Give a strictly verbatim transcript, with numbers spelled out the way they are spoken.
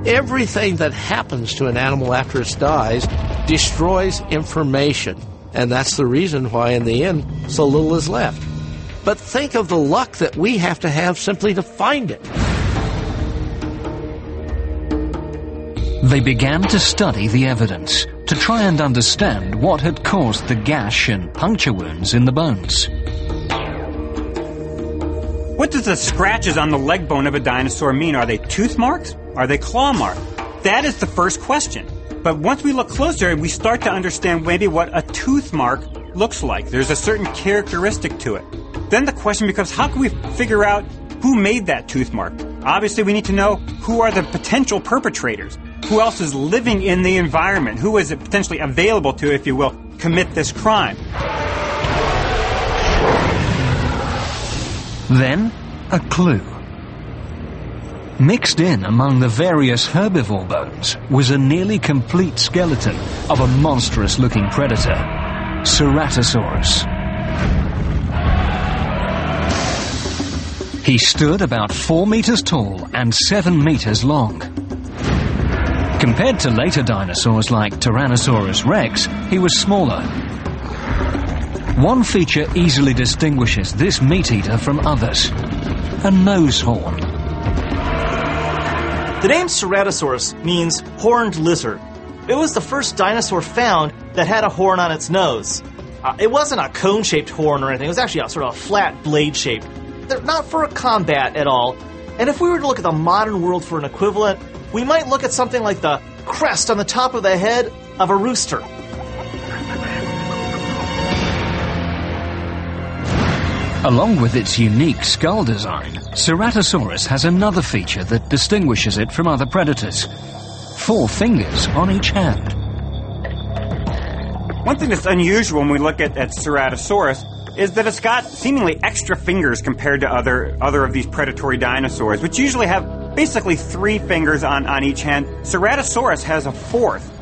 Everything that happens to an animal after it dies destroys information. And that's the reason why, in the end, so little is left. But think of the luck that we have to have simply to find it. They began to study the evidence to try and understand what had caused the gash and puncture wounds in the bones. What does the scratches on the leg bone of a dinosaur mean? Are they tooth marks? Are they claw marks? That is the first question. But once we look closer, we start to understand maybe what a tooth mark looks like. There's a certain characteristic to it. Then the question becomes, how can we figure out who made that tooth mark? Obviously, we need to know who are the potential perpetrators. Who else is living in the environment? Who is it potentially available to, if you will, commit this crime? Then, a clue. Mixed in among the various herbivore bones was a nearly complete skeleton of a monstrous-looking predator, Ceratosaurus. He stood about four meters tall and seven meters long. Compared to later dinosaurs like Tyrannosaurus rex, he was smaller. One feature easily distinguishes this meat-eater from others: a nose horn. The name Ceratosaurus means horned lizard. It was the first dinosaur found that had a horn on its nose. Uh, it wasn't a cone-shaped horn or anything. It was actually a sort of a flat blade shape. They're not for a combat at all. And if we were to look at the modern world for an equivalent, we might look at something like the crest on the top of the head of a rooster. Along with its unique skull design, Ceratosaurus has another feature that distinguishes it from other predators: four fingers on each hand. One thing that's unusual when we look at, at Ceratosaurus is that it's got seemingly extra fingers compared to other, other of these predatory dinosaurs, which usually have basically three fingers on, on each hand. Ceratosaurus has a fourth.